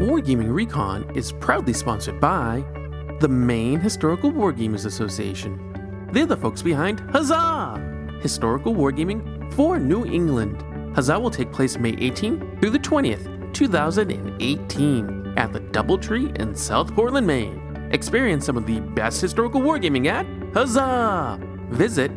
Wargaming Recon is proudly sponsored by the Maine Historical Wargamers Association. They're the folks behind Huzzah! Historical Wargaming for New England. Huzzah will take place May 18th through the 20th, 2018 at the Doubletree in South Portland, Maine. Experience some of the best historical wargaming at Huzzah! Visit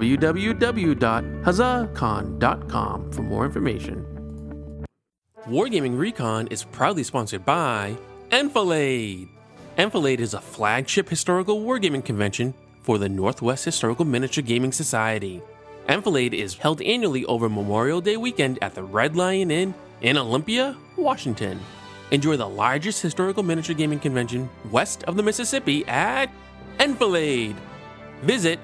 www.huzzahcon.com for more information. Wargaming Recon is proudly sponsored by Enfilade. Enfilade is a flagship historical wargaming convention for the Northwest Historical Miniature Gaming Society. Enfilade is held annually over Memorial Day weekend at the Red Lion Inn in Olympia, Washington. Enjoy the largest historical miniature gaming convention west of the Mississippi at Enfilade. Visit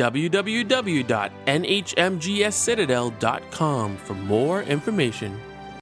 www.nhmgscitadel.com for more information.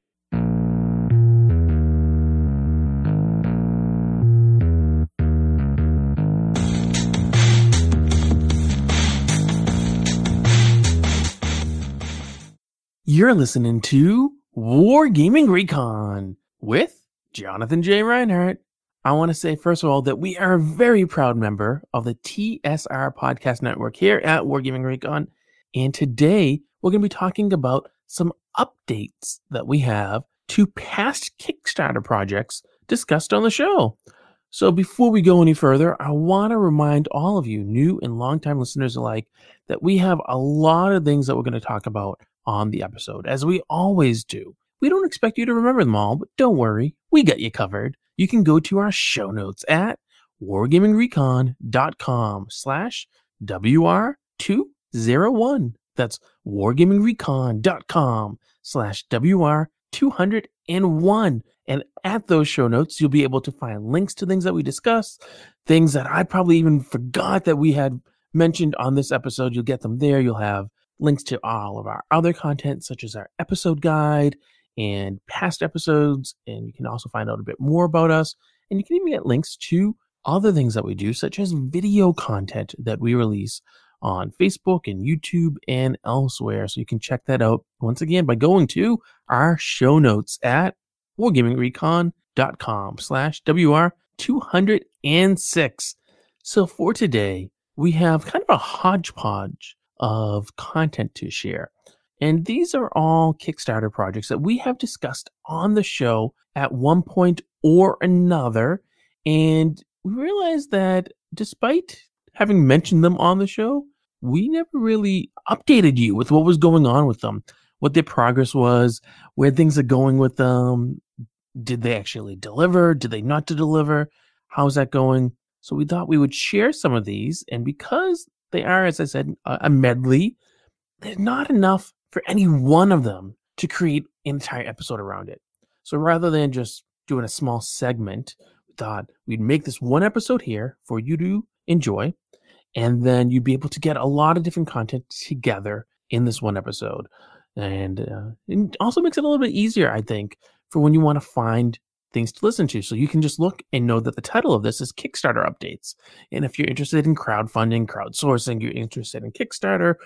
You're listening to Wargaming Recon with Jonathan J. Reinhardt. I want to say, first of all, that we are a very proud member of the TSR Podcast Network here at Wargaming Recon. And today, we're going to be talking about some updates that we have to past Kickstarter projects discussed on the show. So before we go any further, I want to remind all of you, new and longtime listeners alike, that we have a lot of things that we're going to talk about on the episode, as we always do. We don't expect you to remember them all, but don't worry, we got you covered. You can go to our show notes at wargamingrecon.com/WR201. That's wargamingrecon.com/WR201. And at those show notes, you'll be able to find links to things that we discussed, things that I probably even forgot that we had mentioned on this episode. You'll get them there. You'll have links to all of our other content, such as our episode guide and past episodes. And you can also find out a bit more about us. And you can even get links to other things that we do, such as video content that we release on Facebook and YouTube and elsewhere. So you can check that out once again by going to our show notes at wargamingrecon.com/WR206. So for today, we have kind of a hodgepodge of content to share. And these are all Kickstarter projects that we have discussed on the show at one point or another. And we realized that despite having mentioned them on the show, we never really updated you with what was going on with them, what their progress was, where things are going with them. Did they actually deliver? Did they not deliver? How's that going? So we thought we would share some of these. And because they are, as I said, a medley, there's not enough for any one of them to create an entire episode around it. So rather than just doing a small segment, we thought we'd make this one episode here for you to enjoy, and then you'd be able to get a lot of different content together in this one episode. And it also makes it a little bit easier, I think, for when you want to find things to listen to. So you can just look and know that the title of this is Kickstarter Updates. And if you're interested in crowdfunding, crowdsourcing, you're interested in Kickstarter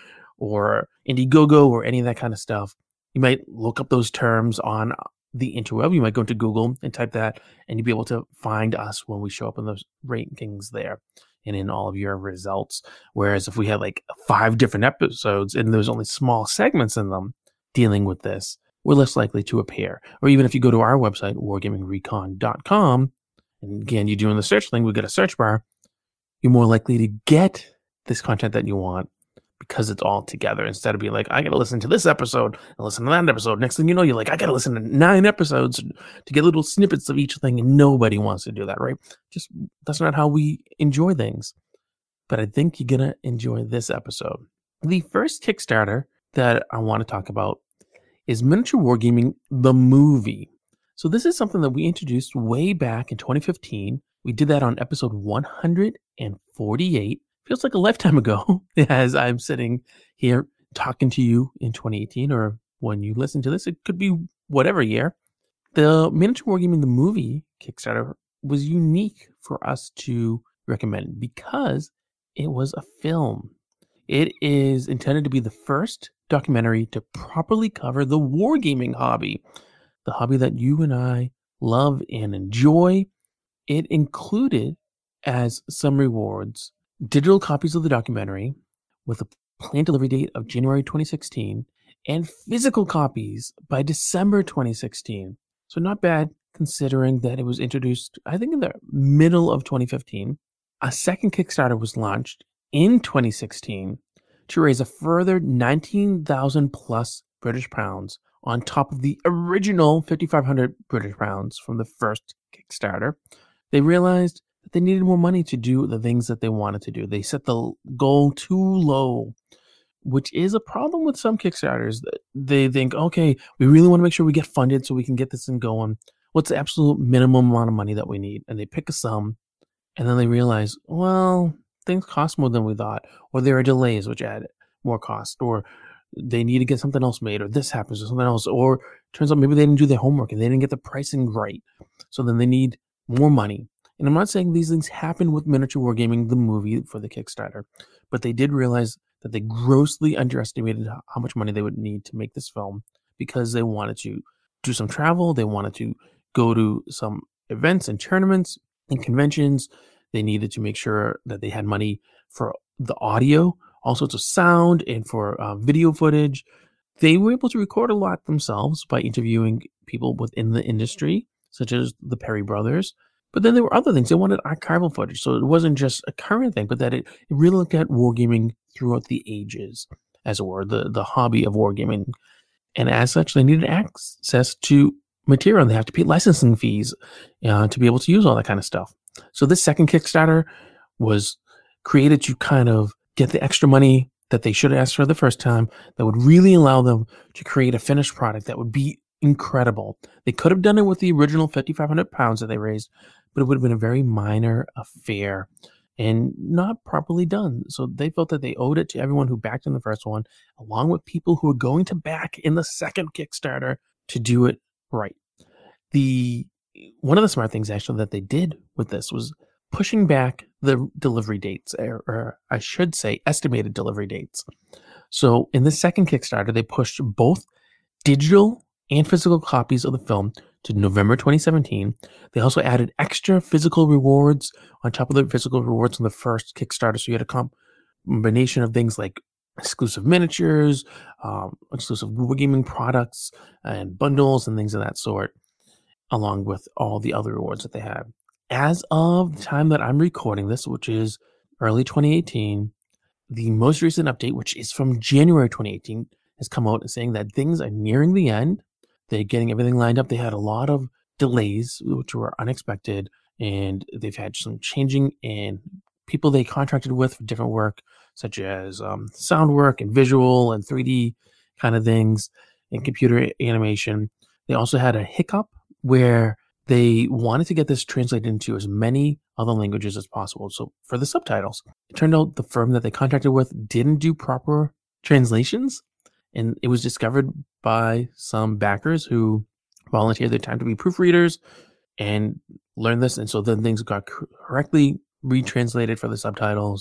or Indiegogo or any of that kind of stuff, you might look up those terms on the interweb. You might go into Google and type that, and you'll be able to find us when we show up in those rankings there and in all of your results. Whereas if we had like 5 different episodes and there's only small segments in them dealing with this, we're less likely to appear. Or even if you go to our website, wargamingrecon.com, and again, you're doing the search thing, we get a search bar, you're more likely to get this content that you want because it's all together, instead of being like, I got to listen to this episode and listen to that episode. Next thing you know, you're like, I got to listen to 9 episodes to get little snippets of each thing, and nobody wants to do that, right? Just, that's not how we enjoy things. But I think you're going to enjoy this episode. The first Kickstarter that I want to talk about is Miniature Wargaming, the movie. So this is something that we introduced way back in 2015. We did that on episode 148. Feels like a lifetime ago as I'm sitting here talking to you in 2018, or when you listen to this, it could be whatever year. The Miniature Wargaming, the movie Kickstarter was unique for us to recommend because it was a film. It is intended to be the first documentary to properly cover the wargaming hobby, the hobby that you and I love and enjoy. It included, as some rewards, digital copies of the documentary with a planned delivery date of January 2016 and physical copies by December 2016. So not bad considering that it was introduced, I think, in the middle of 2015. A second Kickstarter was launched in 2016 to raise a further 19,000 plus British pounds on top of the original 5,500 British pounds from the first Kickstarter. They realized that they needed more money to do the things that they wanted to do. They set the goal too low, which is a problem with some Kickstarters. They think, okay, we really want to make sure we get funded so we can get this thing going. What's the absolute minimum amount of money that we need? And they pick a sum, and then they realize, well, things cost more than we thought, or there are delays which add more cost, or they need to get something else made, or this happens, or something else, or turns out maybe they didn't do their homework and they didn't get the pricing right. So then they need more money. And I'm not saying these things happen with Miniature Wargaming, the movie, for the Kickstarter, but they did realize that they grossly underestimated how much money they would need to make this film because they wanted to do some travel. They wanted to go to some events and tournaments and conventions. They needed to make sure that they had money for the audio, all sorts of sound, and for video footage. They were able to record a lot themselves by interviewing people within the industry, such as the Perry brothers. But then there were other things. They wanted archival footage. So it wasn't just a current thing, but that it really looked at wargaming throughout the ages, as it were, the hobby of wargaming. And as such, they needed access to material. They have to pay licensing fees to be able to use all that kind of stuff. So this second Kickstarter was created to kind of get the extra money that they should have asked for the first time that would really allow them to create a finished product that would be incredible. They could have done it with the original 5,500 pounds that they raised, but it would have been a very minor affair and not properly done. So they felt that they owed it to everyone who backed in the first one, along with people who were going to back in the second Kickstarter, to do it right. One of the smart things actually that they did with this was pushing back the delivery dates, or I should say estimated delivery dates. So in the second Kickstarter, they pushed both digital and physical copies of the film to November 2017. They also added extra physical rewards on top of the physical rewards from the first Kickstarter. So you had a combination of things like exclusive miniatures, exclusive wargaming products, and bundles and things of that sort, along with all the other rewards that they had. As of the time that I'm recording this, which is early 2018, the most recent update, which is from January 2018, has come out saying that things are nearing the end. They're getting everything lined up. They had a lot of delays, which were unexpected, and they've had some changing in people they contracted with for different work, such as sound work and visual and 3D kind of things and computer animation. They also had a hiccup where they wanted to get this translated into as many other languages as possible. So for the subtitles, it turned out the firm that they contracted with didn't do proper translations. And it was discovered by some backers who volunteered their time to be proofreaders and learn this. And so then things got correctly retranslated for the subtitles.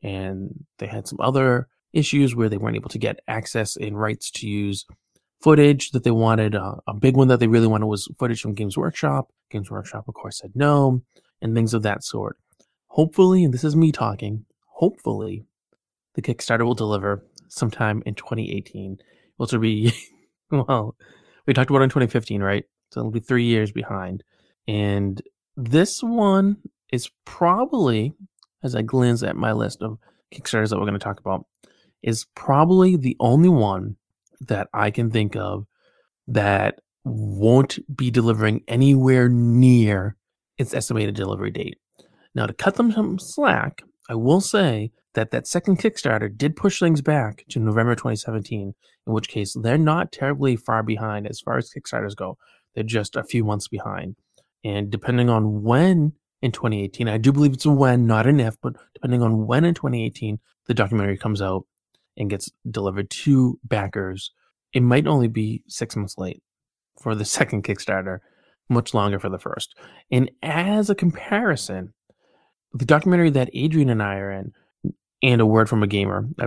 And they had some other issues where they weren't able to get access and rights to use footage that they wanted. A big one that they really wanted was footage from Games Workshop. Games Workshop, of course, said no, and things of that sort. Hopefully, and this is me talking, hopefully the Kickstarter will deliver sometime in 2018, which will be, well, we talked about it in 2015, right? So it'll be 3 years behind. And this one is probably, as I glance at my list of Kickstarters that we're going to talk about, is probably the only one that I can think of that won't be delivering anywhere near its estimated delivery date. Now, to cut them some slack, I will say that second Kickstarter did push things back to November 2017, in which case they're not terribly far behind as far as Kickstarters go. They're just a few months behind. And depending on when in 2018, I do believe it's a when, not an if, but depending on when in 2018 the documentary comes out and gets delivered to backers, it might only be 6 months late for the second Kickstarter, much longer for the first. And as a comparison, the documentary that Adrian and I are in, and A Word from a Gamer, I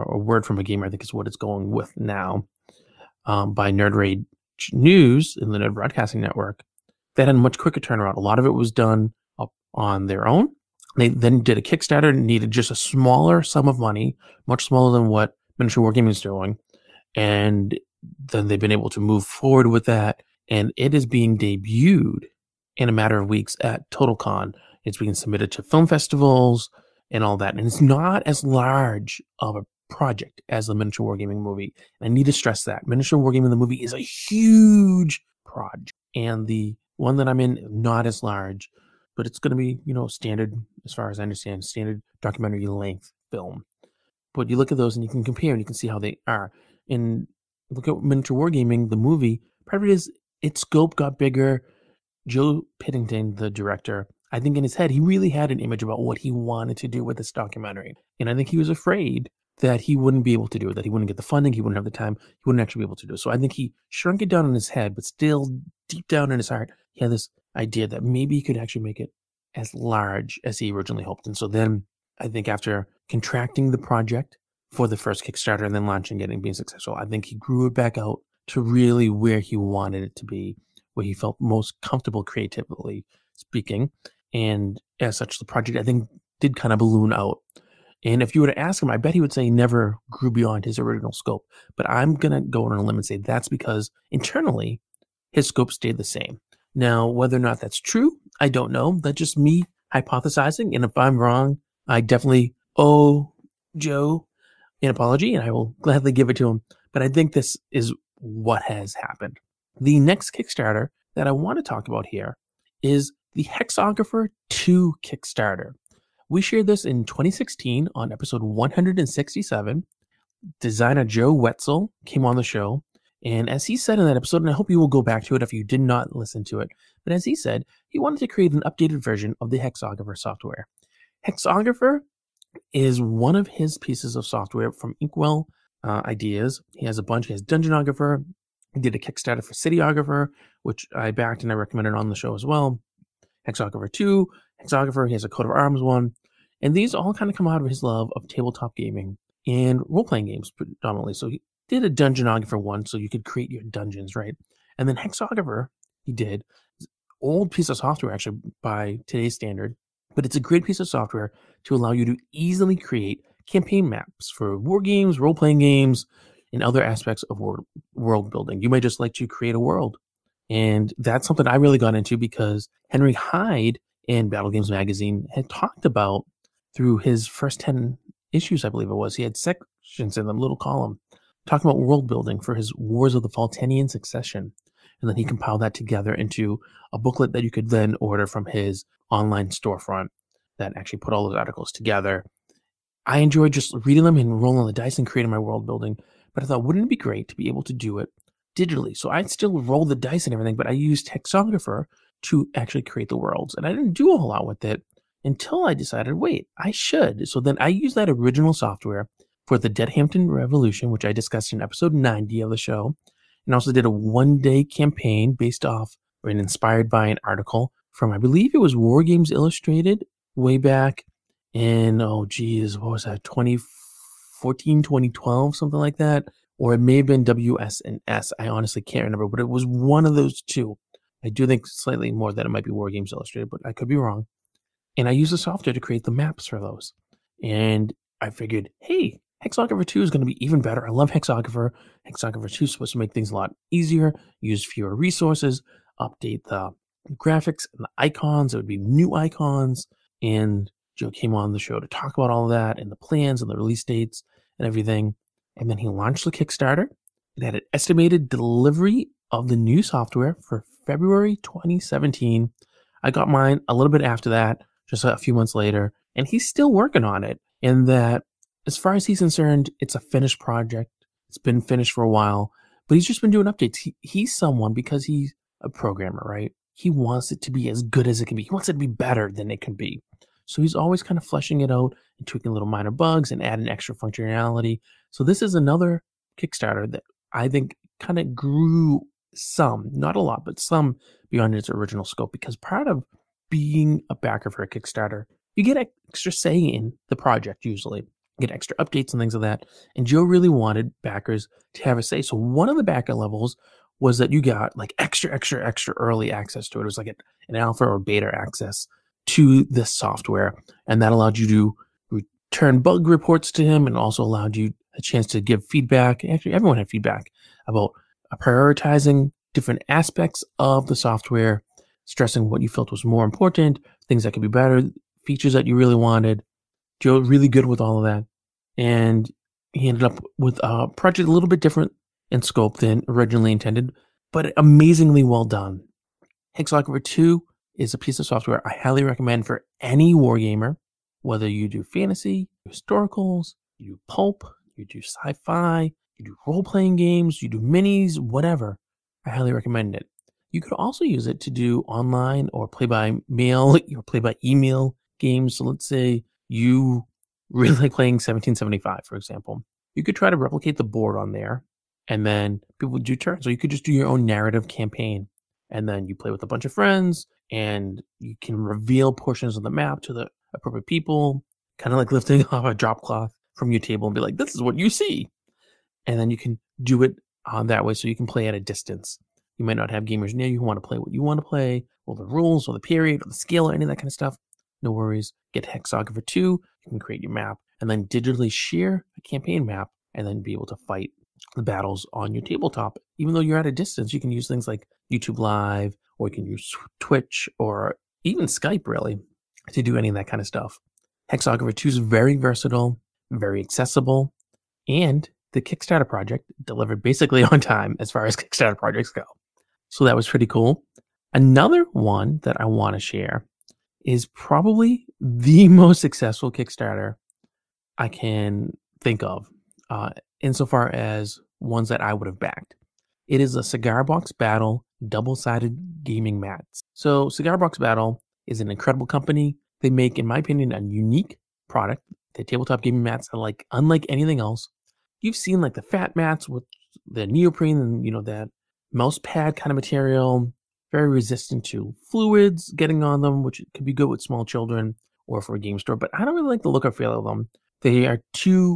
think is what it's going with now, by Nerd Rage News in the Nerd Broadcasting Network, that had a much quicker turnaround. A lot of it was done up on their own. They then did a Kickstarter and needed just a smaller sum of money, much smaller than what Miniature Wargaming is doing. And then they've been able to move forward with that. And it is being debuted in a matter of weeks at TotalCon. It's being submitted to film festivals and all that. And it's not as large of a project as the Miniature Wargaming movie. And I need to stress that. Miniature Wargaming, the movie, is a huge project. And the one that I'm in, not as large, but it's going to be, standard, as far as I understand, standard documentary length film. But you look at those and you can compare and you can see how they are. And look at Miniature Wargaming, the movie. Part of it is its scope got bigger. Joe Pittington, the director, I think in his head, he really had an image about what he wanted to do with this documentary. And I think he was afraid that he wouldn't be able to do it, that he wouldn't get the funding, he wouldn't have the time, he wouldn't actually be able to do it. So I think he shrunk it down in his head, but still deep down in his heart, he had this idea that maybe he could actually make it as large as he originally hoped. And so then I think after contracting the project for the first Kickstarter and then launching it and being successful, I think he grew it back out to really where he wanted it to be, where he felt most comfortable creatively speaking. And as such, the project, I think, did kind of balloon out. And if you were to ask him, I bet he would say he never grew beyond his original scope. But I'm going to go on a limb and say that's because internally, his scope stayed the same. Now, whether or not that's true, I don't know. That's just me hypothesizing. And if I'm wrong, I definitely owe Joe an apology, and I will gladly give it to him. But I think this is what has happened. The next Kickstarter that I want to talk about here is the Hexographer 2 Kickstarter. We shared this in 2016 on episode 167. Designer Joe Wetzel came on the show, and as he said in that episode, and I hope you will go back to it if you did not listen to it, but as he said, he wanted to create an updated version of the Hexographer software. Hexographer is one of his pieces of software from Inkwell Ideas. He has a bunch. He has Dungeonographer. He did a Kickstarter for Cityographer, which I backed and I recommended on the show as well. Hexographer 2, Hexographer, he has a Coat of Arms one. And these all kind of come out of his love of tabletop gaming and role-playing games predominantly. So he did a Dungeonographer one, so you could create your dungeons, right? And then Hexographer, he did, old piece of software actually by today's standard, but it's a great piece of software to allow you to easily create campaign maps for war games, role-playing games, and other aspects of world building. You might just like to create a world. And that's something I really got into because Henry Hyde in Battle Games Magazine had talked about through his first 10 issues, I believe it was. He had sections in the little column talking about world building for his Wars of the Faltenian Succession. And then he compiled that together into a booklet that you could then order from his online storefront that actually put all those articles together. I enjoyed just reading them and rolling the dice and creating my world building. But I thought, wouldn't it be great to be able to do it digitally? So I'd still roll the dice and everything, but I used Hexographer to actually create the worlds. And I didn't do a whole lot with it until I decided, wait, I should. So then I used that original software for the Deadhampton Revolution, which I discussed in episode 90 of the show, and also did a one-day campaign based off and inspired by an article from, I believe it was War Games Illustrated way back in, what was that, 2014, 2012, something like that. Or it may have been WS&S. I honestly can't remember, but it was one of those two. I do think slightly more that it might be War Games Illustrated, but I could be wrong. And I used the software to create the maps for those. And I figured, hey, Hexographer 2 is going to be even better. I love Hexographer. Hexographer 2 is supposed to make things a lot easier, use fewer resources, update the graphics and the icons. It would be new icons. And Joe came on the show to talk about all of that and the plans and the release dates and everything. And then he launched the Kickstarter. It had an estimated delivery of the new software for February 2017. I got mine a little bit after that, just a few months later, and he's still working on it. And that, as far as he's concerned, it's a finished project. It's been finished for a while, but he's just been doing updates. He's someone, because he's a programmer, right? He wants it to be as good as it can be. He wants it to be better than it can be. So he's always kind of fleshing it out and tweaking little minor bugs and adding extra functionality. So this is another Kickstarter that I think kind of grew some, not a lot, but some beyond its original scope, because part of being a backer for a Kickstarter, you get extra say in the project usually. You get extra updates and things like that. And Joe really wanted backers to have a say. So one of the backer levels was that you got like extra early access to it. It was like an alpha or beta access to this software. And that allowed you to return bug reports to him and also allowed you a chance to give feedback. Actually, everyone had feedback about prioritizing different aspects of the software, stressing what you felt was more important, things that could be better, features that you really wanted. Joe really good with all of that. And he ended up with a project a little bit different in scope than originally intended, but amazingly well done. Hexalographer 2 is a piece of software I highly recommend for any wargamer, whether you do fantasy, historicals, you do pulp, you do sci-fi, you do role-playing games, you do minis, whatever. I highly recommend it. You could also use it to do online or play-by-mail or play-by-email games. So let's say you really like playing 1775, for example. You could try to replicate the board on there, and then people would do turns. So you could just do your own narrative campaign, and then you play with a bunch of friends, and you can reveal portions of the map to the appropriate people, kind of like lifting off a drop cloth from your table and be like, this is what you see. And then you can do it that way so you can play at a distance. You might not have gamers near you who want to play what you want to play, or the rules, or the period, or the scale, or any of that kind of stuff. No worries. Get Hexalographer 2. You can create your map and then digitally share a campaign map and then be able to fight the battles on your tabletop. Even though you're at a distance, you can use things like YouTube Live, or you can use Twitch, or even Skype, really, to do any of that kind of stuff. Hexalographer 2 is very versatile, very accessible, and the Kickstarter project delivered basically on time as far as Kickstarter projects go. So that was pretty cool. Another one that I want to share is probably the most successful Kickstarter I can think of, insofar as ones that I would have backed. It is a Cigar Box Battle double-sided gaming mats. So Cigar Box Battle is an incredible company. They make, in my opinion, a unique product. Their tabletop gaming mats are like unlike anything else. You've seen like the fat mats with the neoprene and, that mouse pad kind of material, very resistant to fluids getting on them, which could be good with small children or for a game store. But I don't really like the look or feel of them. They are too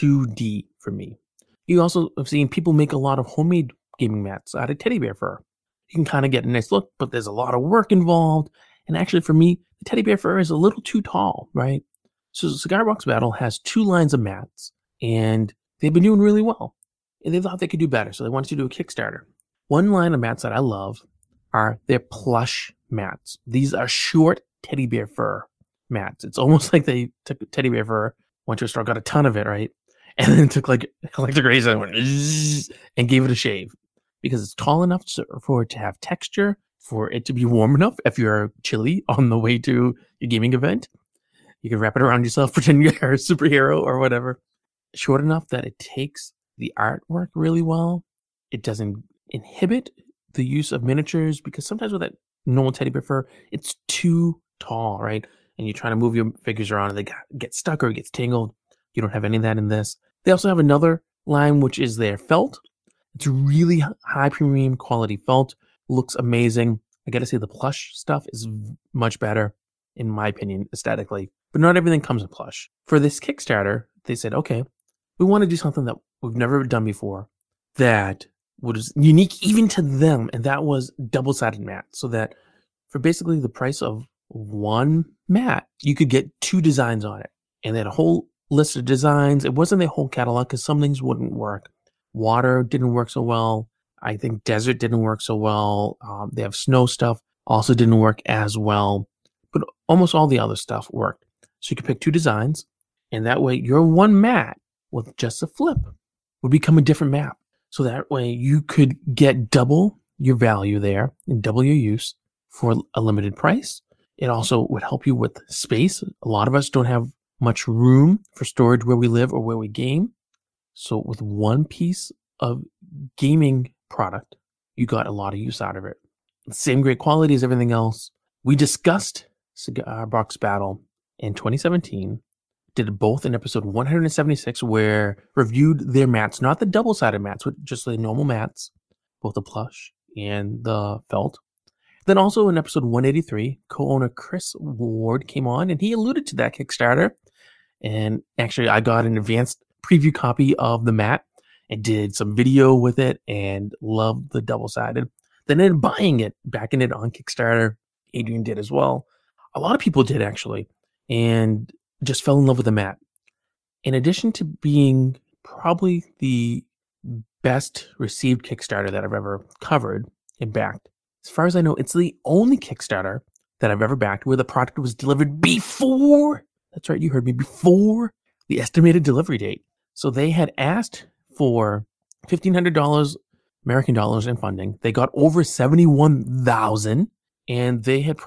2D for me. You also have seen people make a lot of homemade gaming mats out of teddy bear fur. You can kind of get a nice look, but there's a lot of work involved. And actually, for me, the teddy bear fur is a little too tall, right? So Cigar Box Battle has 2 lines of mats, and they've been doing really well. And they thought they could do better, so they wanted to do a Kickstarter. One line of mats that I love are their plush mats. These are short teddy bear fur mats. It's almost like they took teddy bear fur, went to a store, got a ton of it, right? And then took like electric razor and went and gave it a shave. Because it's tall enough for it to have texture, for it to be warm enough if you're chilly on the way to your gaming event. You can wrap it around yourself, pretend you're a superhero or whatever. Short enough that it takes the artwork really well. It doesn't inhibit the use of miniatures, because sometimes with that normal teddy bear fur, it's too tall, right? And you're trying to move your figures around and they get stuck or it gets tangled. You don't have any of that in this. They also have another line, which is their felt. It's really high premium quality felt. Looks amazing. I got to say the plush stuff is much better, in my opinion, aesthetically. But not everything comes in plush. For this Kickstarter, they said, okay, we want to do something that we've never done before that was unique even to them. And that was double-sided mat. So that for basically the price of one mat, you could get 2 designs on it. And they had a whole list of designs. It wasn't their whole catalog because some things wouldn't work. Water didn't work so well. I think desert didn't work so well. They have snow stuff, also didn't work as well. But almost all the other stuff worked. So you could pick 2 designs, and that way your one mat with just a flip would become a different map. So that way you could get double your value there and double your use for a limited price. It also would help you with space. A lot of us don't have much room for storage where we live or where we game. So with one piece of gaming product, you got a lot of use out of it. Same great quality as everything else. We discussed Cigar Box Battle in 2017. Did both in episode 176, where reviewed their mats, not the double-sided mats, but just the normal mats, both the plush and the felt. Then also in episode 183, co-owner Chris Ward came on, and he alluded to that Kickstarter. And actually, I got an advanced preview copy of the mat, and did some video with it and loved the double-sided. Then ended up buying it, backing it on Kickstarter. Adrian did as well. A lot of people did actually, and just fell in love with the mat. In addition to being probably the best received Kickstarter that I've ever covered and backed, as far as I know, it's the only Kickstarter that I've ever backed where the product was delivered before, that's right, you heard me, before the estimated delivery date. So they had asked for $1,500 American dollars in funding. They got over 71,000, and they had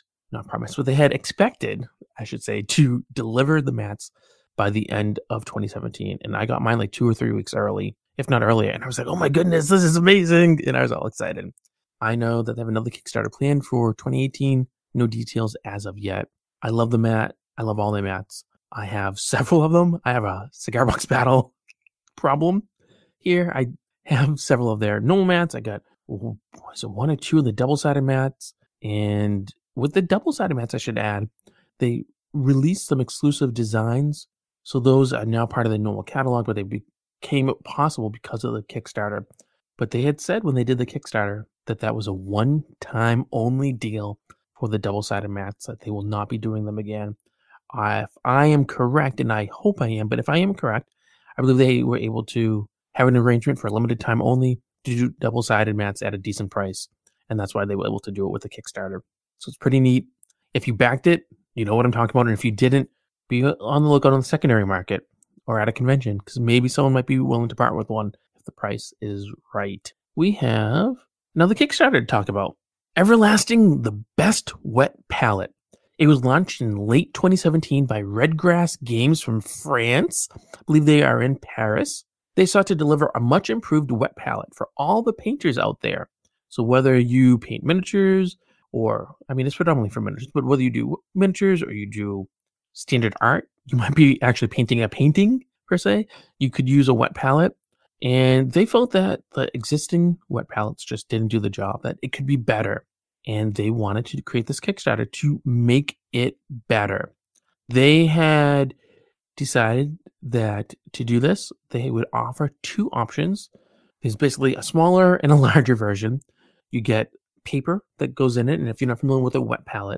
but they had expected, I should say, to deliver the mats by the end of 2017. And I got mine like 2 or 3 weeks early, if not earlier. And I was like, oh my goodness, this is amazing. And I was all excited. I know that they have another Kickstarter planned for 2018. No details as of yet. I love the mat. I love all the mats. I have several of them. I have a cigar box battle problem here. I have several of their normal mats. I got, was it 1 or 2 of the double-sided mats? And with the double-sided mats, I should add, they released some exclusive designs. So those are now part of the normal catalog, but they became possible because of the Kickstarter. But they had said when they did the Kickstarter that that was a one-time only deal for the double-sided mats, that they will not be doing them again. If I am correct, and I hope I am, but if I am correct, I believe they were able to have an arrangement for a limited time only to do double-sided mats at a decent price. And that's why they were able to do it with the Kickstarter. So it's pretty neat. If you backed it, you know what I'm talking about. And if you didn't, be on the lookout on the secondary market or at a convention, because maybe someone might be willing to part with one if the price is right. We have another Kickstarter to talk about. Everlasting, the best wet palette. It was launched in late 2017 by Redgrass Games from France. I believe they are in Paris. They sought to deliver a much improved wet palette for all the painters out there. So whether you paint miniatures, or, I mean, it's predominantly for miniatures, but whether you do miniatures or you do standard art, you might be actually painting a painting, per se, you could use a wet palette. And they felt that the existing wet palettes just didn't do the job, that it could be better. And they wanted to create this Kickstarter to make it better. They had decided that to do this, they would offer 2 options. There's basically a smaller and a larger version. You get paper that goes in it. And if you're not familiar with a wet palette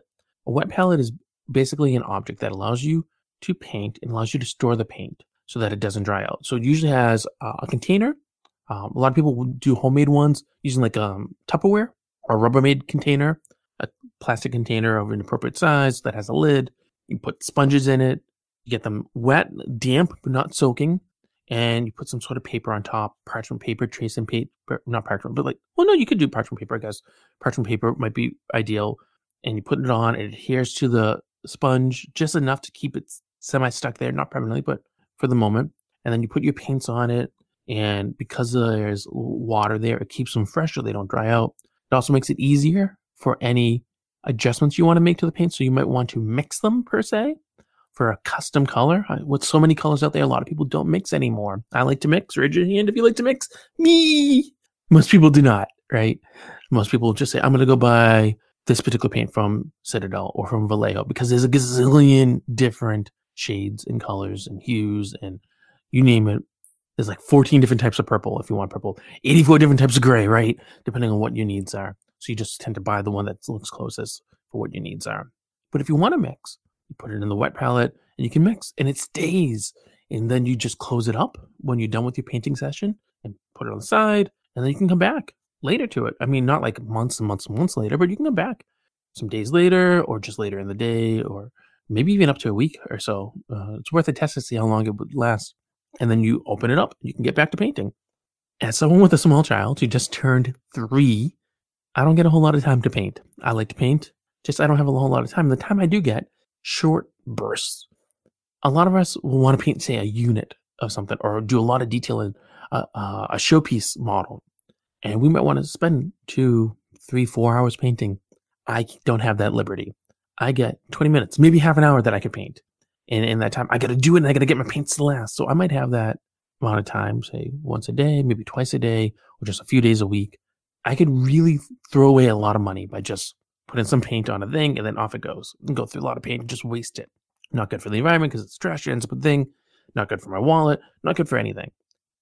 is basically an object that allows you to paint and allows you to store the paint so that it doesn't dry out. So it usually has a container. A lot of people will do homemade ones using like Tupperware or a Rubbermaid container, a plastic container of an appropriate size that has a lid. You put sponges in it. You get them wet, damp, but not soaking. And you put some sort of paper on top, parchment paper, tracing paper, not parchment, but you could do parchment paper, I guess. Parchment paper might be ideal. And you put it on, it adheres to the sponge just enough to keep it semi-stuck there, not permanently, but for the moment. And then you put your paints on it. And because there's water there, it keeps them fresh so they don't dry out. It also makes it easier for any adjustments you want to make to the paint. So you might want to mix them, per se, for a custom color. With so many colors out there, a lot of people don't mix anymore. I like to mix. Raise your hand if you like to mix. Me! Most people do not, right? Most people just say, I'm going to go buy this particular paint from Citadel or from Vallejo because there's a gazillion different shades and colors and hues and you name it. There's like 14 different types of purple if you want purple, 84 different types of gray, right? Depending on what your needs are. So you just tend to buy the one that looks closest for what your needs are. But if you want to mix, you put it in the wet palette and you can mix and it stays. And then you just close it up when you're done with your painting session and put it on the side. And then you can come back later to it. I mean, not like months and months and months later, but you can come back some days later or just later in the day or maybe even up to a week or so. It's worth a test to see how long it would last. And then you open it up. You can get back to painting. As someone with a small child who just turned 3, I don't get a whole lot of time to paint. I like to paint. Just I don't have a whole lot of time. The time I do get, short bursts. A lot of us will want to paint, say, a unit of something or do a lot of detail in a showpiece model. And we might want to spend 2, 3, 4 hours painting. I don't have that liberty. I get 20 minutes, maybe half an hour that I could paint. And in that time, I got to do it and I got to get my paints to last. So I might have that amount of time, say once a day, maybe twice a day, or just a few days a week. I could really throw away a lot of money by just putting some paint on a thing and then off it goes. And go through a lot of paint and just waste it. Not good for the environment because it's trash, it ends up a thing. Not good for my wallet. Not good for anything.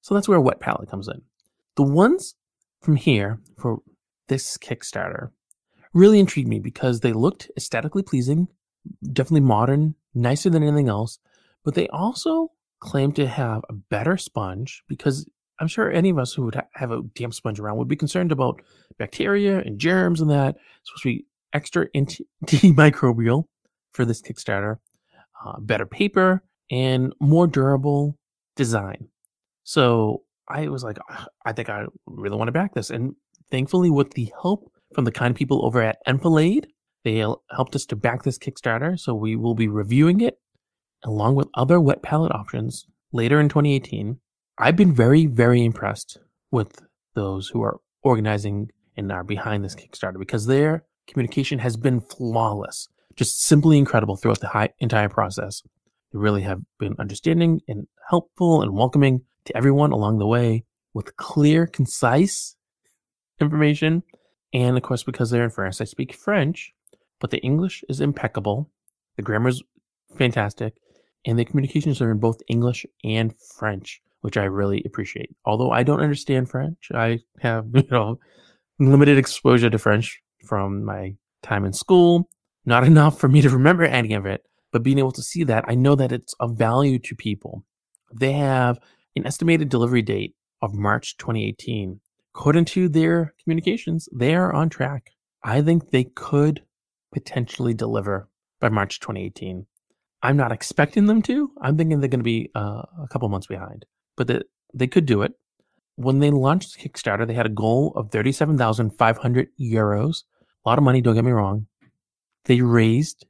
So that's where Wet Palette comes in. The ones from here for this Kickstarter really intrigued me because they looked aesthetically pleasing, definitely modern, nicer than anything else, but they also claim to have a better sponge because I'm sure any of us who would have a damp sponge around would be concerned about bacteria and germs and that. It's supposed to be extra antimicrobial for this Kickstarter, better paper, and more durable design. So I was like, I think I really want to back this. And thankfully, with the help from the kind people over at Enfilade, they helped us to back this Kickstarter. So we will be reviewing it along with other Wet Palette options later in 2018. I've been very, very impressed with those who are organizing and are behind this Kickstarter because their communication has been flawless, just simply incredible throughout the entire process. They really have been understanding and helpful and welcoming to everyone along the way with clear, concise information. And of course, because they're in France, I speak French, but the English is impeccable. The grammar is fantastic. And the communications are in both English and French, which I really appreciate. Although I don't understand French, I have, limited exposure to French from my time in school. Not enough for me to remember any of it, but being able to see that, I know that it's of value to people. They have an estimated delivery date of March 2018. According to their communications, they are on track. I think they could potentially deliver by March 2018. I'm not expecting them to. I'm thinking they're going to be a couple months behind, but they could do it. When they launched Kickstarter, they had a goal of 37,500 euros. A lot of money, don't get me wrong. They raised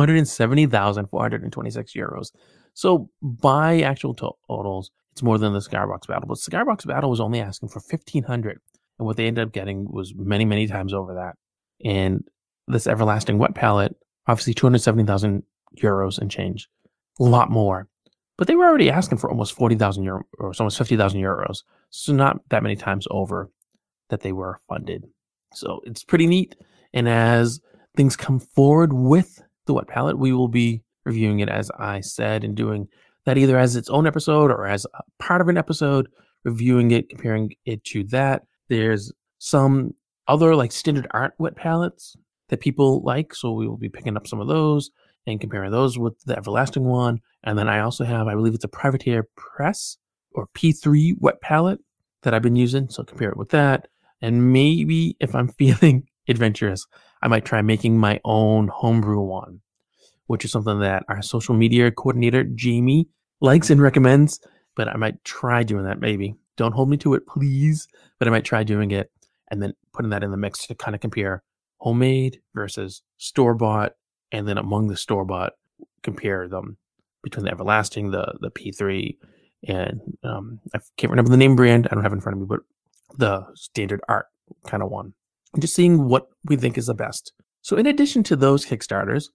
270,426 euros. So by actual totals, it's more than the Cigar Box Battle. But Cigar Box Battle was only asking for 1,500. And what they ended up getting was many, many times over that. And this Everlasting Wet Palette, obviously 270,000 euros and change. A lot more. But they were already asking for almost 40,000 euros, or almost 50,000 euros. So not that many times over that they were funded. So it's pretty neat. And as things come forward with the Wet Palette, we will be reviewing it, as I said, and doing that either as its own episode or as a part of an episode, reviewing it, comparing it to that. There's some other like standard art Wet Palettes that people like, so we will be picking up some of those and comparing those with the Everlasting one. And then I also have, I believe it's a Privateer Press or P3 Wet Palette that I've been using, so compare it with that. And maybe if I'm feeling adventurous, I might try making my own homebrew one, which is something that our social media coordinator, Jamie, likes and recommends, but I might try doing that maybe. Don't hold me to it, please, but I might try doing it and then putting that in the mix to kind of compare homemade versus store-bought, and then among the store-bought, compare them between the Everlasting, the P3, and I can't remember the name brand. I don't have it in front of me, but the standard art kind of one. And just seeing what we think is the best. So in addition to those Kickstarters,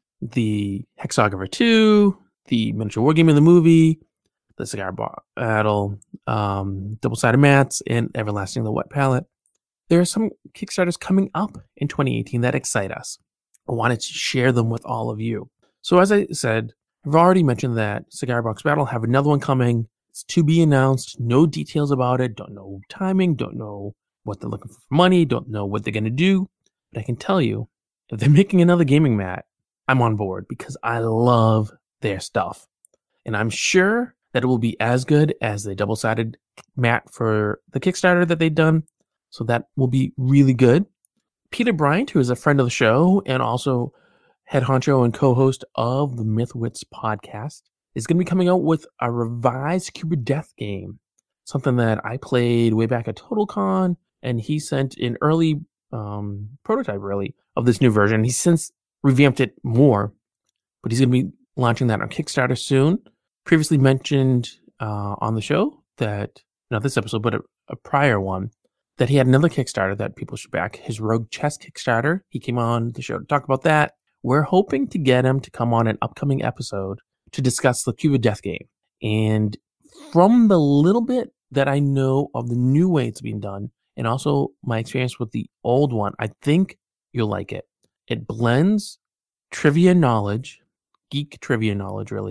the Hexographer 2, the Miniature Wargame in the movie, the Cigar Battle, Double-Sided Mats, and Everlasting the Wet Palette, there are some Kickstarters coming up in 2018 that excite us. I wanted to share them with all of you. So as I said, I've already mentioned that Cigar Box Battle have another one coming. It's to be announced. No details about it. Don't know timing. Don't know what they're looking for money. Don't know what they're going to do. But I can tell you, if they're making another gaming mat, I'm on board because I love their stuff. And I'm sure that it will be as good as the double-sided mat for the Kickstarter that they've done. So that will be really good. Peter Bryant, who is a friend of the show and also head honcho and co-host of the Mythwits podcast, is going to be coming out with a revised Cube of Death game. Something that I played way back at TotalCon, and he sent an early prototype, really, of this new version. He's since revamped it more, but he's going to be launching that on Kickstarter soon. Previously mentioned on the show that, not this episode, but a prior one, that he had another Kickstarter that people should back, his Rogue Chess Kickstarter. He came on the show to talk about that. We're hoping to get him to come on an upcoming episode to discuss the Cube of Death game. And from the little bit that I know of the new way it's being done, and also my experience with the old one, I think you'll like it. It blends trivia knowledge, geek trivia knowledge really,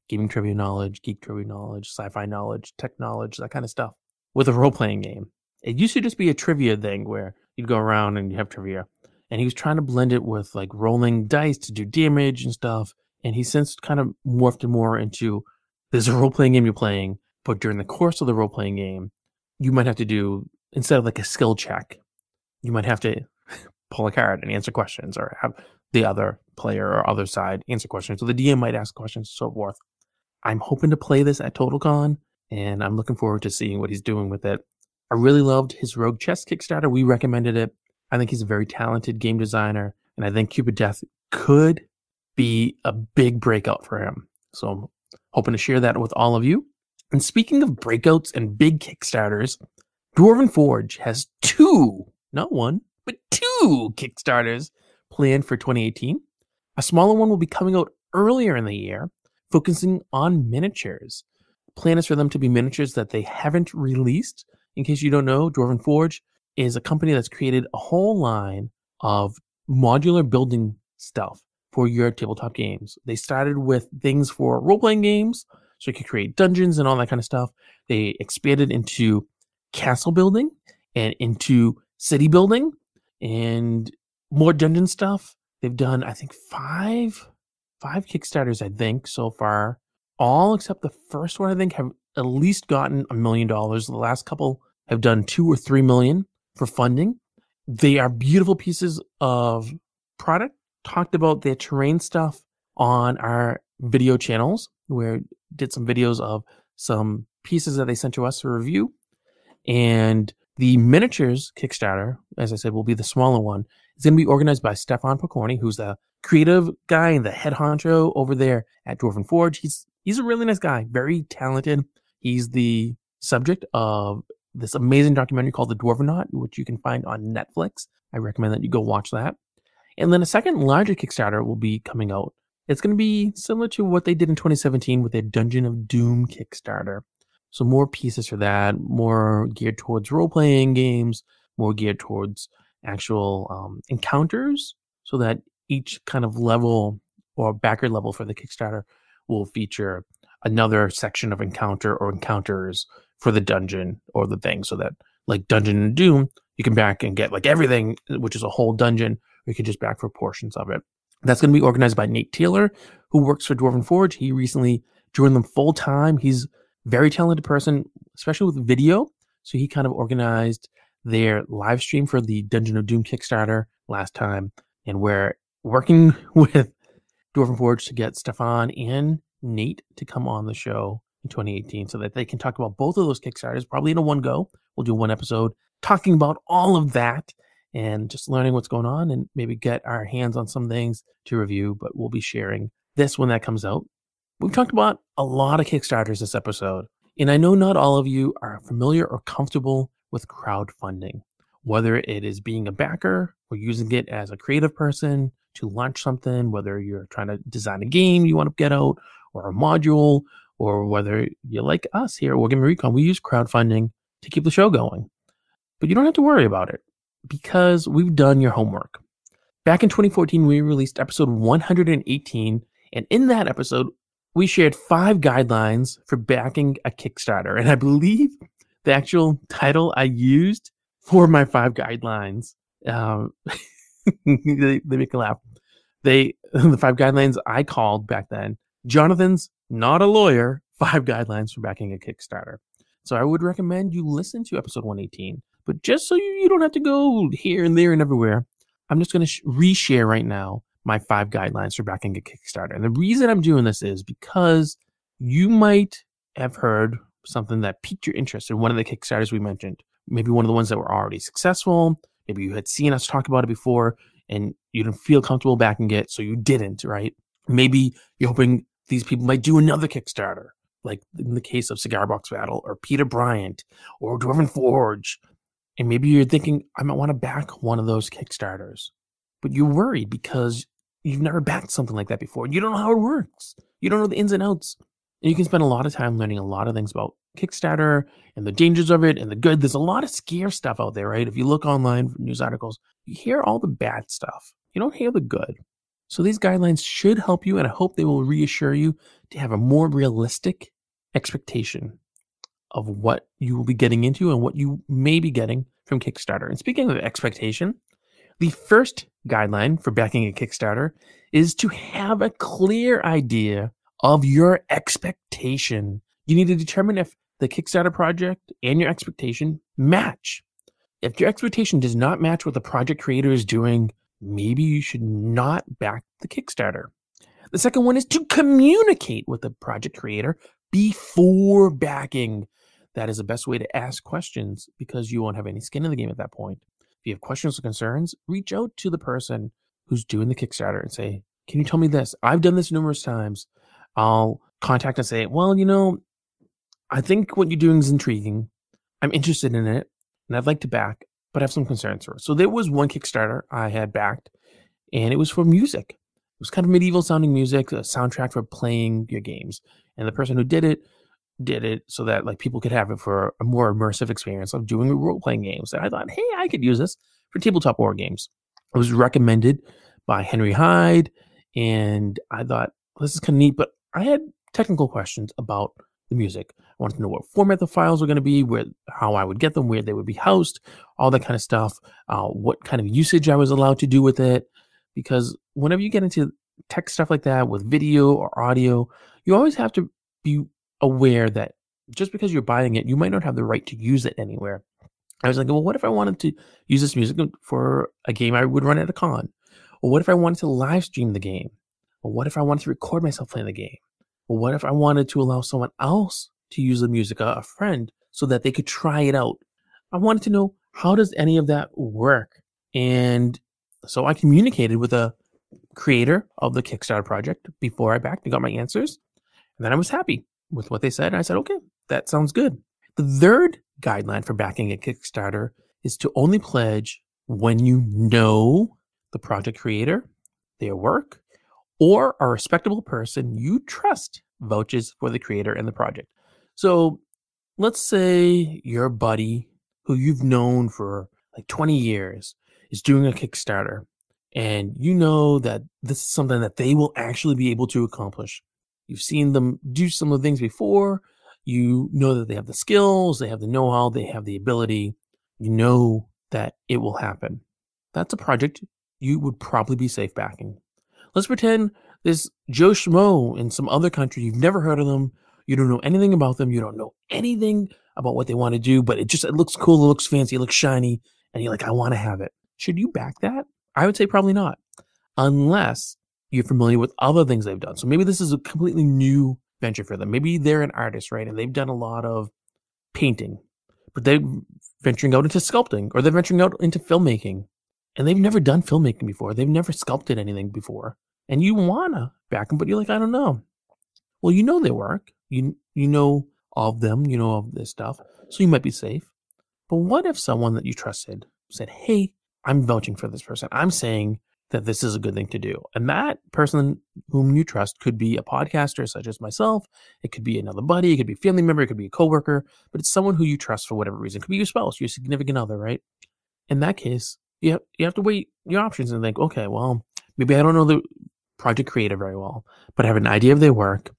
gaming trivia knowledge, geek trivia knowledge, sci-fi knowledge, tech knowledge, that kind of stuff with a role-playing game. It used to just be a trivia thing where you'd go around and you have trivia. And he was trying to blend it with like rolling dice to do damage and stuff. And he's since kind of morphed it more into there's a role-playing game you're playing, but during the course of the role-playing game, you might have to do, instead of like a skill check, you might have to pull a card and answer questions, or have the other player or other side answer questions. So the DM might ask questions and so forth. I'm hoping to play this at TotalCon, and I'm looking forward to seeing what he's doing with it. I really loved his Rogue Chess Kickstarter. We recommended it. I think he's a very talented game designer, and I think Cupid Death could be a big breakout for him. So I'm hoping to share that with all of you. And speaking of breakouts and big Kickstarters, Dwarven Forge has two, not one, but two Kickstarters planned for 2018. A smaller one will be coming out earlier in the year, focusing on miniatures. Plan is for them to be miniatures that they haven't released. In case you don't know, Dwarven Forge is a company that's created a whole line of modular building stuff for your tabletop games. They started with things for role-playing games, so you could create dungeons and all that kind of stuff. They expanded into castle building and into city building and more dungeon stuff. They've done, I think, five Kickstarters, I think, so far. All except the first one, I think, have at least gotten $1 million. The last couple have done 2 or 3 million for funding. They are beautiful pieces of product. Talked about their terrain stuff on our video channels, where did some videos of some pieces that they sent to us to review. And the miniatures Kickstarter, as I said, will be the smaller one. It's going to be organized by Stefan Pokorny, who's the creative guy and the head honcho over there at Dwarven Forge. He's a really nice guy, very talented. He's the subject of this amazing documentary called The Dwarvenaut, which you can find on Netflix. I recommend that you go watch that. And then a second larger Kickstarter will be coming out. It's going to be similar to what they did in 2017 with their Dungeon of Doom Kickstarter. So more pieces for that, more geared towards role-playing games, more geared towards actual encounters, so that each kind of level or backer level for the Kickstarter will feature another section of encounter or encounters for the dungeon or the thing, so that like Dungeon of Doom, you can back and get like everything, which is a whole dungeon, or you can just back for portions of it. That's going to be organized by Nate Taylor, who works for Dwarven Forge. He recently joined them full time. He's a very talented person, especially with video. So he kind of organized their live stream for the Dungeon of Doom Kickstarter last time. And we're working with Dwarven Forge to get Stefan and Nate to come on the show in 2018 so that they can talk about both of those Kickstarters, probably in a one go. We'll do one episode talking about all of that and just learning what's going on, and maybe get our hands on some things to review, but we'll be sharing this when that comes out. We've talked about a lot of Kickstarters this episode, and I know not all of you are familiar or comfortable with crowdfunding, whether it is being a backer or using it as a creative person to launch something, whether you're trying to design a game you want to get out or a module, or whether you're like us here at Wargaming Recon, we use crowdfunding to keep the show going. But you don't have to worry about it, because we've done your homework. Back in 2014, we released episode 118, and in that episode, we shared 5 guidelines for backing a Kickstarter. And I believe the actual title I used for my 5 guidelines, they make me laugh. The 5 guidelines I called back then, Jonathan's Not a Lawyer, 5 Guidelines for Backing a Kickstarter. So I would recommend you listen to episode 118. But just so you don't have to go here and there and everywhere, I'm just going to reshare right now my 5 guidelines for backing a Kickstarter. And the reason I'm doing this is because you might have heard something that piqued your interest in one of the Kickstarters we mentioned. Maybe one of the ones that were already successful. Maybe you had seen us talk about it before and you didn't feel comfortable backing it, so you didn't, right? Maybe you're hoping these people might do another Kickstarter, like in the case of Cigar Box Battle or Peter Bryant or Dwarven Forge. And maybe you're thinking, I might want to back one of those Kickstarters. But you're worried because you've never backed something like that before. You don't know how it works. You don't know the ins and outs. And you can spend a lot of time learning a lot of things about Kickstarter and the dangers of it and the good. There's a lot of scare stuff out there, right? If you look online for news articles, you hear all the bad stuff. You don't hear the good. So these guidelines should help you, and I hope they will reassure you to have a more realistic expectation of what you will be getting into and what you may be getting from Kickstarter. And speaking of expectation, the first guideline for backing a Kickstarter is to have a clear idea of your expectation. You need to determine if the Kickstarter project and your expectation match. If your expectation does not match what the project creator is doing, maybe you should not back the Kickstarter. The second one is to communicate with the project creator before backing. That is the best way to ask questions because you won't have any skin in the game at that point. If you have questions or concerns, reach out to the person who's doing the Kickstarter and say, can you tell me this? I've done this numerous times. I'll contact and say, well, I think what you're doing is intriguing. I'm interested in it and I'd like to back, but I have some concerns for it. So there was one Kickstarter I had backed and it was for music. It was kind of medieval sounding music, a soundtrack for playing your games. And the person who did it so that like people could have it for a more immersive experience of doing role-playing games. And I thought, hey, I could use this for tabletop war games. It was recommended by Henry Hyde, and I thought, this is kind of neat, but I had technical questions about the music. I wanted to know what format the files were going to be, how I would get them, where they would be housed, all that kind of stuff, what kind of usage I was allowed to do with it. Because whenever you get into tech stuff like that with video or audio, you always have to be aware that just because you're buying it, you might not have the right to use it anywhere. I was like, well, what if I wanted to use this music for a game I would run at a con? Or what if I wanted to live stream the game? Or what if I wanted to record myself playing the game? Or what if I wanted to allow someone else to use the music, a friend, so that they could try it out? I wanted to know, how does any of that work? And so I communicated with a creator of the Kickstarter project before I backed and got my answers. And then I was happy with what they said. And I said, okay, that sounds good. The third guideline for backing a Kickstarter is to only pledge when you know the project creator, their work, or a respectable person you trust vouches for the creator and the project. So let's say your buddy who you've known for like 20 years is doing a Kickstarter, and you know that this is something that they will actually be able to accomplish. You've seen them do some of the things before. You know that they have the skills, they have the know-how, they have the ability. You know that it will happen. That's a project you would probably be safe backing. Let's pretend this Joe Schmo in some other country, you've never heard of them, you don't know anything about them, you don't know anything about what they want to do, but it looks cool, it looks fancy, it looks shiny, and you're like, I want to have it. Should you back that? I would say probably not, unless you're familiar with other things they've done. So maybe this is a completely new venture for them. Maybe they're an artist, right? And they've done a lot of painting, but they're venturing out into sculpting, or they're venturing out into filmmaking. And they've never done filmmaking before. They've never sculpted anything before. And you want to back them, but you're like, I don't know. Well, you know their work. You know of them. You know of this stuff. So you might be safe. But what if someone that you trusted said, hey, I'm vouching for this person. I'm saying that this is a good thing to do. And that person whom you trust could be a podcaster such as myself. It could be another buddy. It could be a family member. It could be a coworker. But it's someone who you trust for whatever reason. It could be your spouse, your significant other, right? In that case, you have to weigh your options and think, okay, well, maybe I don't know the project creator very well, but I have an idea of their work.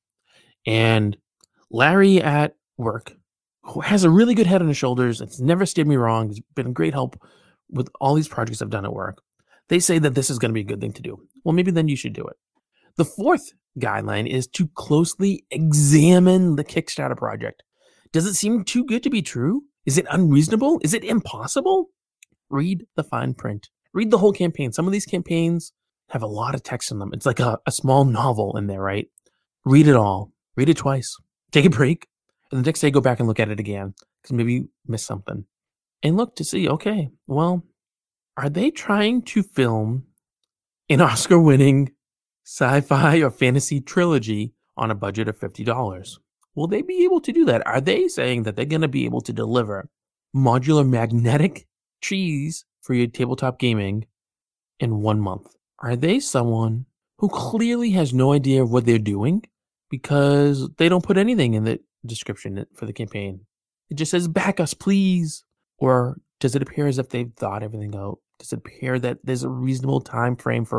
And Larry at work, who has a really good head on his shoulders, it's never steered me wrong, he's been a great help with all these projects I've done at work. They say that this is going to be a good thing to do. Well, maybe then you should do it. The fourth guideline is to closely examine the Kickstarter project. Does it seem too good to be true? Is it unreasonable? Is it impossible? Read the fine print. Read the whole campaign. Some of these campaigns have a lot of text in them. It's like a small novel in there, right? Read it all. Read it twice. Take a break. And the next day, go back and look at it again, because maybe you missed something. And look to see, okay, well, are they trying to film an Oscar-winning sci-fi or fantasy trilogy on a budget of $50? Will they be able to do that? Are they saying that they're going to be able to deliver modular magnetic trees for your tabletop gaming in 1 month? Are they someone who clearly has no idea what they're doing because they don't put anything in the description for the campaign? It just says, back us, please. Or does it appear as if they've thought everything out? Does it appear that there's a reasonable time frame for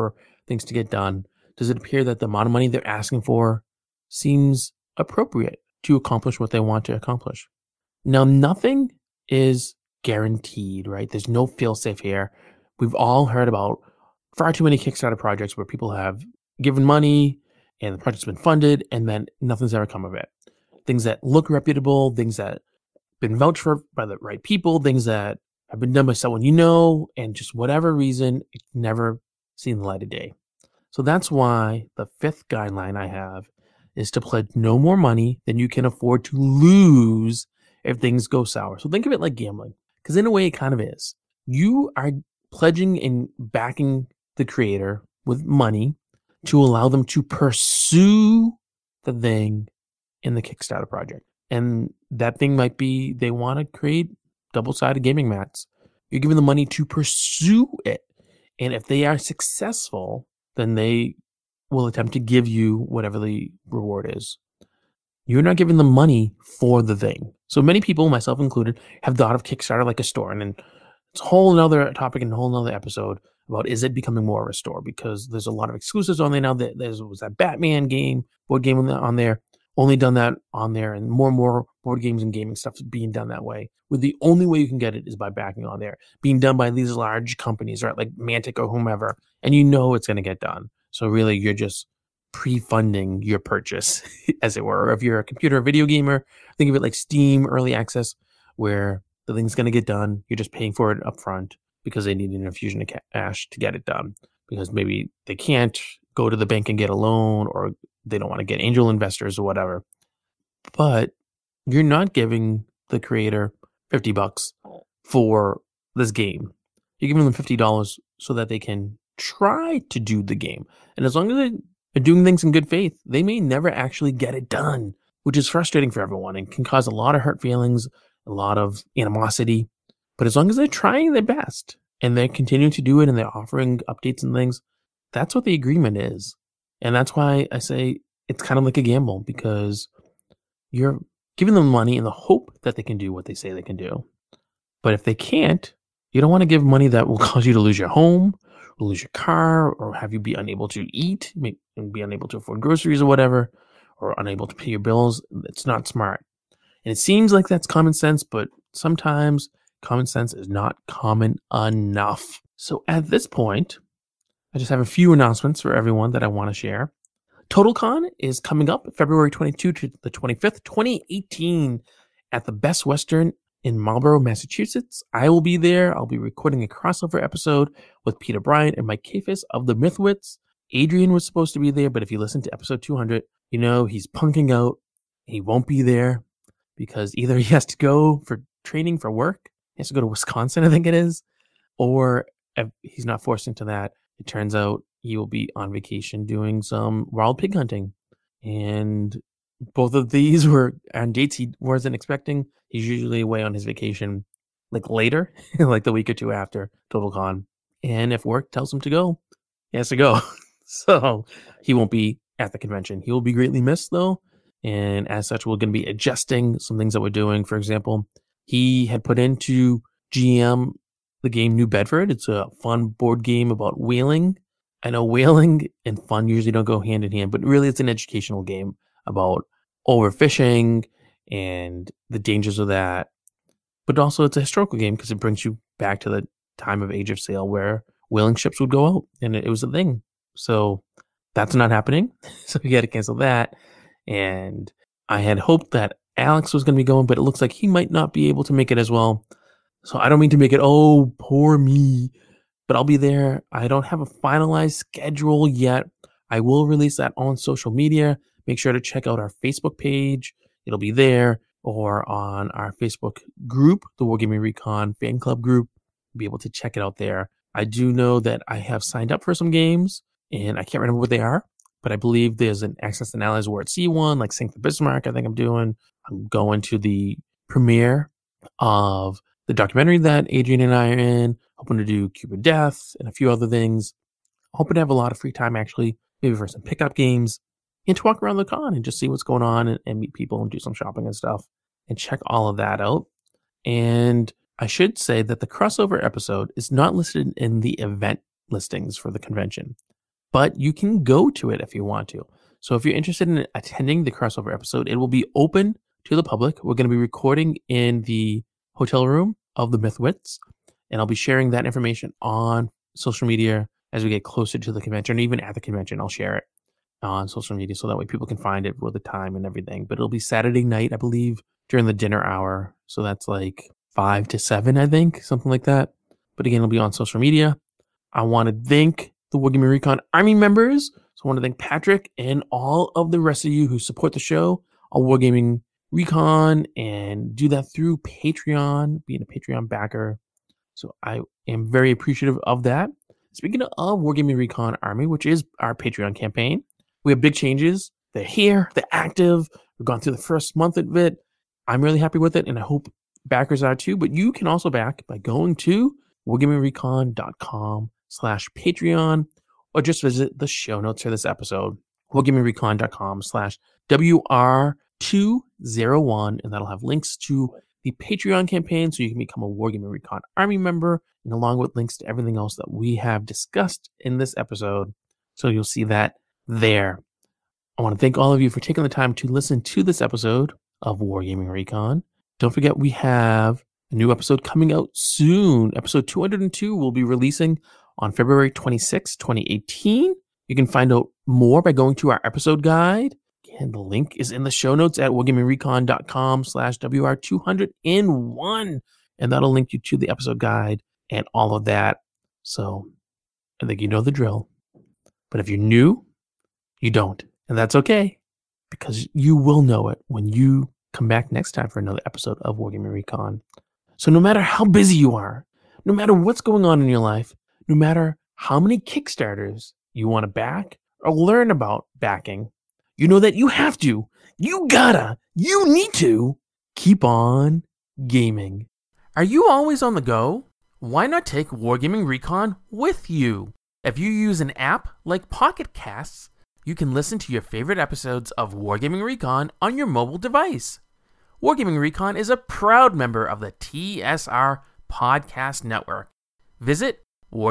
things to get done? Does it appear that the amount of money they're asking for seems appropriate to accomplish what they want to accomplish? Now, nothing is guaranteed, right? There's no fail-safe here. We've all heard about far too many Kickstarter projects where people have given money and the project's been funded and then nothing's ever come of it. Things that look reputable, things that have been vouched for by the right people, things that have been done by someone you know, and just whatever reason, it's never seen the light of day. So that's why the fifth guideline I have is to pledge no more money than you can afford to lose if things go sour. So think of it like gambling, because in a way it kind of is. You are pledging and backing the creator with money to allow them to pursue the thing in the Kickstarter project. And that thing might be they want to create double-sided gaming mats. You're giving them money to pursue it. And if they are successful, then they will attempt to give you whatever the reward is. You're not giving them money for the thing. So many people, myself included, have thought of Kickstarter like a store. And it's a whole nother topic and a whole nother episode about is it becoming more of a store, because there's a lot of exclusives on there now. There was that Batman game, board game on there, only done that on there, and more board games and gaming stuff is being done that way. Where the only way you can get it is by backing on there, being done by these large companies, right, like Mantic or whomever, and you know it's going to get done. So really, you're just pre-funding your purchase, as it were. Or if you're a computer or video gamer, think of it like Steam Early Access, where the thing's going to get done. You're just paying for it up front because they need an infusion of cash to get it done, because maybe they can't go to the bank and get a loan, or they don't want to get angel investors or whatever. But you're not giving the creator $50 for this game. You're giving them $50 so that they can try to do the game. And as long as they're doing things in good faith, they may never actually get it done, which is frustrating for everyone and can cause a lot of hurt feelings, a lot of animosity. But as long as they're trying their best and they're continuing to do it and they're offering updates and things, that's what the agreement is. And that's why I say it's kind of like a gamble, because you're giving them money in the hope that they can do what they say they can do. But if they can't, you don't want to give money that will cause you to lose your home, or lose your car, or have you be unable to eat, and be unable to afford groceries or whatever, or unable to pay your bills. It's not smart. And it seems like that's common sense, but sometimes common sense is not common enough. So at this point, I just have a few announcements for everyone that I want to share. TotalCon is coming up February 22 to the 25th, 2018 at the Best Western in Marlborough, Massachusetts. I will be there. I'll be recording a crossover episode with Peter Bryant and Mike Kafis of the Mythwits. Adrian was supposed to be there, but if you listen to episode 200, you know he's punking out. He won't be there because either he has to go for training for work, he has to go to Wisconsin, I think it is, or if he's not forced into that, it turns out he will be on vacation doing some wild pig hunting. And both of these were on dates he wasn't expecting. He's usually away on his vacation like later, like the week or two after TotalCon. And if work tells him to go, he has to go. So he won't be at the convention. He will be greatly missed though. And as such, we're going to be adjusting some things that we're doing. For example, he had put into GM the game New Bedford. It's a fun board game about whaling. I know whaling and fun usually don't go hand in hand, but really it's an educational game about overfishing and the dangers of that. But also it's a historical game because it brings you back to the time of Age of Sail where whaling ships would go out and it was a thing. So that's not happening. So we had to cancel that. And I had hoped that Alex was going to be going, but it looks like he might not be able to make it as well. So I don't mean to make it, oh, poor me, but I'll be there. I don't have a finalized schedule yet. I will release that on social media. Make sure to check out our Facebook page. It'll be there, or on our Facebook group, the Wargaming Recon fan club group. You'll be able to check it out there. I do know that I have signed up for some games, and I can't remember what they are, but I believe there's an Access and Allies War at Sea one, like Sink the Bismarck, I think I'm doing. I'm going to the premiere of the documentary that Adrian and I are in, hoping to do Cube of Death and a few other things. Hoping to have a lot of free time, actually, maybe for some pickup games, and to walk around the con and just see what's going on and meet people and do some shopping and stuff and check all of that out. And I should say that the crossover episode is not listed in the event listings for the convention. but you can go to it if you want to. So if you're interested in attending the crossover episode, it will be open to the public. We're going to be recording in the hotel room of the Mythwits, and I'll be sharing that information on social media as we get closer to the convention, or even at the convention. I'll share it on social media so that way people can find it with the time and everything. But it'll be Saturday night, I believe, during the dinner hour. So that's like 5 to 7, I think, something like that. But again, it'll be on social media. I want to thank the Wargaming Recon Army members. So I want to thank Patrick and all of the rest of you who support the show on Wargaming Recon and do that through Patreon, being a Patreon backer. So I am very appreciative of that. Speaking of Wargaming Recon Army, which is our Patreon campaign, we have big changes. They're here. They're active. We've gone through the first month of it. I'm really happy with it, and I hope backers are too. But you can also back by going to wargamingrecon.com/Patreon, or just visit the show notes for this episode, wargamingrecon.com/WR201, and that'll have links to the Patreon campaign so you can become a Wargaming Recon Army member, and along with links to everything else that we have discussed in this episode. So you'll see that there. I want to thank all of you for taking the time to listen to this episode of Wargaming Recon. Don't forget, we have a new episode coming out soon. Episode 202 will be releasing on February 26, 2018. You can find out more by going to our episode guide. Again, the link is in the show notes at wargamingrecon.com/WR201. And that'll link you to the episode guide and all of that. So I think you know the drill. But if you're new, you don't. And that's okay, because you will know it when you come back next time for another episode of Wargaming Recon. So no matter how busy you are, no matter what's going on in your life, no matter how many Kickstarters you want to back or learn about backing, you know that you have to, you gotta, you need to keep on gaming. Are you always on the go? Why not take Wargaming Recon with you? If you use an app like Pocket Casts, you can listen to your favorite episodes of Wargaming Recon on your mobile device. Wargaming Recon is a proud member of the TSR Podcast Network. Visit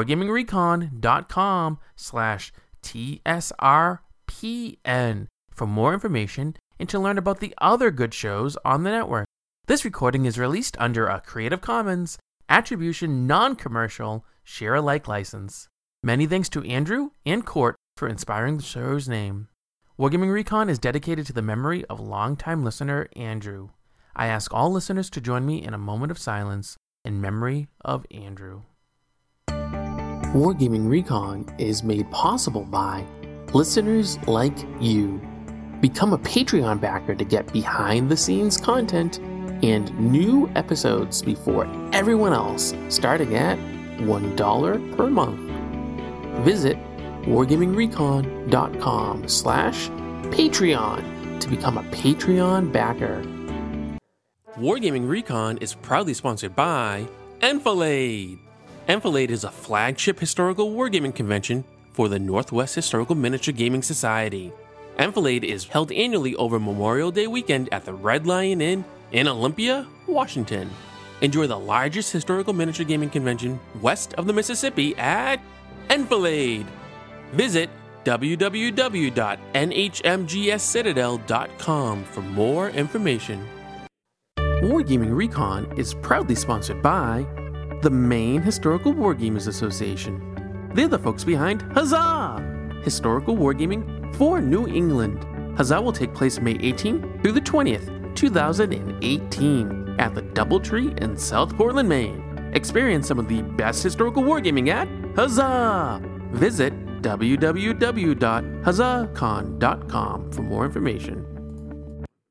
wargamingrecon.com/TSRPN for more information and to learn about the other good shows on the network. This recording is released under a Creative Commons Attribution Non-Commercial Share-alike license. Many thanks to Andrew and Court for inspiring the show's name. Wargaming Recon is dedicated to the memory of longtime listener Andrew. I ask all listeners to join me in a moment of silence in memory of Andrew. Wargaming Recon is made possible by listeners like you. Become a Patreon backer to get behind-the-scenes content and new episodes before everyone else, starting at $1 per month. Visit wargamingrecon.com/Patreon to become a Patreon backer. Wargaming Recon is proudly sponsored by Enfilade. Enfilade is a flagship historical wargaming convention for the Northwest Historical Miniature Gaming Society. Enfilade is held annually over Memorial Day weekend at the Red Lion Inn in Olympia, Washington. Enjoy the largest historical miniature gaming convention west of the Mississippi at Enfilade. Visit www.nhmgscitadel.com for more information. Wargaming Recon is proudly sponsored by the Maine Historical Wargamers Association. They're the folks behind Huzzah! Historical Wargaming for New England. Huzzah will take place May 18th through the 20th, 2018 at the Doubletree in South Portland, Maine. Experience some of the best historical wargaming at Huzzah! Visit www.huzzahcon.com for more information.